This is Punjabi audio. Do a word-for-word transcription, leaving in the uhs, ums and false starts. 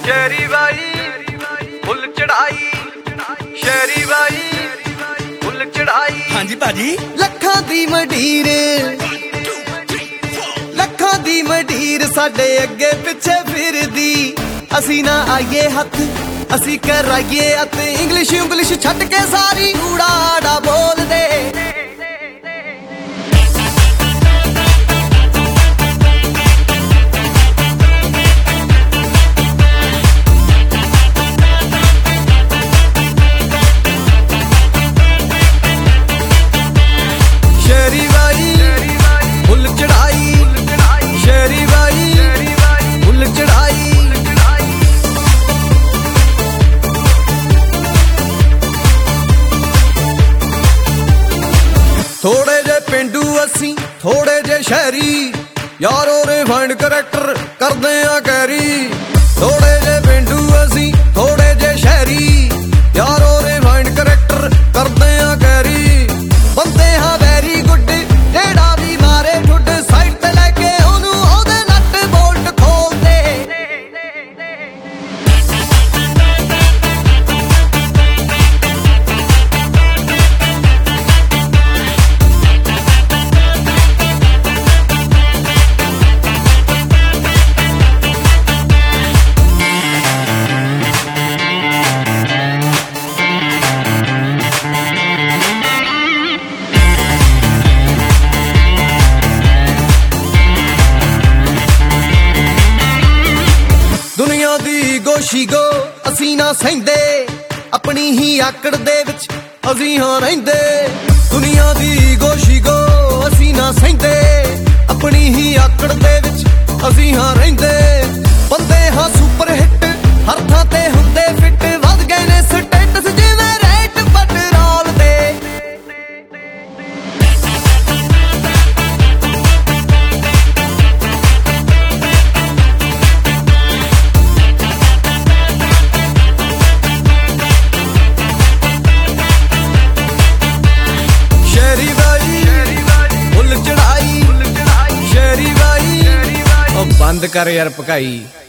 ਸ਼ਹਿਰੀ ਬਾਈ ਫੁੱਲ ਚੜਾਈ, ਸ਼ਹਿਰੀ ਬਾਈ ਫੁੱਲ ਚੜਾਈ। ਹਾਂਜੀ ਭਾਜੀ। ਲੱਖਾਂ ਦੀ ਮੰਡੀਰ, ਲੱਖਾਂ ਦੀ ਮੰਡੀਰ ਸਾਡੇ ਅੱਗੇ ਪਿੱਛੇ ਫਿਰਦੀ। ਅਸੀਂ ਨਾ ਆਈਏ ਹੱਥ, ਅਸੀਂ ਕਰਾਈਏ ਅਤੇ ਇੰਗਲਿਸ਼ ਇੰਗਲਿਸ਼ ਛੱਡ ਕੇ ਸਾਰੀ ਊੜਾ ਆੜਾ ਬੋਲਦੇ। ਸ਼ਹਿਰੀ ਬਾਈ ਫੁੱਲ ਚੜਾਈ, ਸ਼ਹਿਰੀ ਬਾਈ ਫੁੱਲ ਚੜਾਈ। ਥੋੜੇ ਜੇ ਪਿੰਡੂ ਅਸੀਂ, ਥੋੜੇ ਜੇ ਸ਼ਹਿਰੀ, ਯਾਰੋ ਰਿਫਾਈਂਡ ਕਰੈਕਟਰ ਕਰਦੇ ਆ ਕੈਰੀ। ਥੋੜੇ ਜੇ ਪਿੰਡੂ ਅਸੀਂ, ਥੋੜੇ ਜੇ ਸ਼ਹਿਰੀ, ਯਾਰੋ ਰਿਫਾਈਂਡ ਕਰੈਕਟਰ ਕਰਦੇ ਆ ਕੈਰੀ। ਬੰਦੇ ਹਾਂ ਵੈਰੀ ਗੁੱਡ, ਜਿਹੜਾ ਵੀ ਮਾਰੇ ਠੁੱਡ ਸਾਈਡ ਤੇ ਲੈ ਕੇ ਉਹਨੂੰ ਉਹਦੇ ਨੱਟ ਬੋਲਟ ਖੋਲਦੇ। ਦੁਨੀਆ ਦੀ ਗੋਸ਼ੀ ਗੋ ਅਸੀਂ ਨਾ ਸਹਿੰਦੇ, ਆਪਣੀ ਹੀ ਆਕੜ ਦੇ ਵਿੱਚ ਅਸੀਂ ਹਾਂ ਰਹਿੰਦੇ। ਦੁਨੀਆ ਦੀ ਗੋਸ਼ੀ ਗੋ ਅਸੀਂ ਨਾ ਸਹਿੰਦੇ, ਆਪਣੀ ਹੀ ਆਕੜ ਦੇ ਵਿੱਚ ਅਸੀਂ ਹਾਂ ਰਹਿੰਦੇ। ਬੰਦੇ ਹਾਂ ਸੁਪਰ ਹਿੱਟ, ਹਰ ਥਾਂ ਤੇ ਹੁੰਦੇ ਫਿੱਟ, ਵੱਧ ਗਏ ਨੇ ਸਟੇਟਸ ਜਿਵੇਂ ਰੇਟ ਪੈਟਰੋਲ ਦੇ। ਸ਼ਹਿਰੀ ਬਾਈ ਫੁੱਲ ਚੜਾਈ, ਸ਼ਹਿਰੀ ਬਾਈ ਉਹ ਬੰਦ ਕਰ ਯਾਰ ਭਕਾਈ।